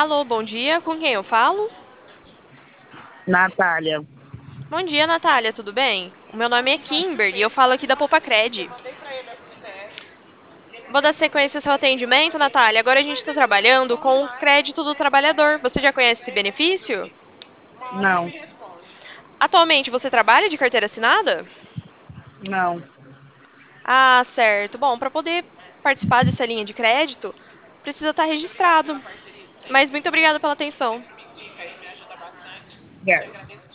Alô, bom dia. Com quem eu falo? Natália. Bom dia, Natália, tudo bem? O meu nome é Kimber e eu falo aqui da Poupa Vou dar sequência ao seu atendimento, Natália. Agora a gente está trabalhando com o crédito do trabalhador. Você já conhece esse benefício? Não, Atualmente você trabalha de carteira assinada? não. Ah, certo. Bom, para poder participar dessa linha de crédito, precisa estar registrado. Mas muito obrigada pela atenção. Obrigada.